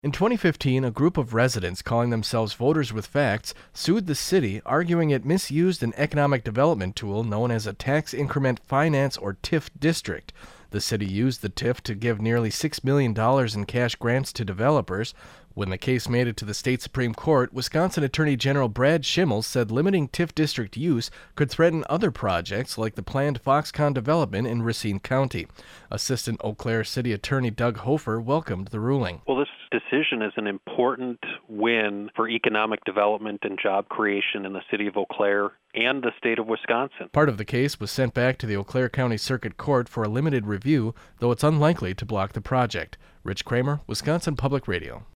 In 2015, a group of residents calling themselves Voters with Facts sued the city, arguing it misused an economic development tool known as a Tax Increment Finance or TIF district. The city used the TIF to give nearly $6 million in cash grants to developers. When the case made it to the state Supreme Court, Wisconsin Attorney General Brad Schimmel said limiting TIF district use could threaten other projects like the planned Foxconn development in Racine County. Assistant Eau Claire City Attorney Doug Hofer welcomed the ruling. Well, this decision is an important win for economic development and job creation in the city of Eau Claire and the state of Wisconsin. Part of the case was sent back to the Eau Claire County Circuit Court for a limited review, though it's unlikely to block the project. Rich Kramer, Wisconsin Public Radio.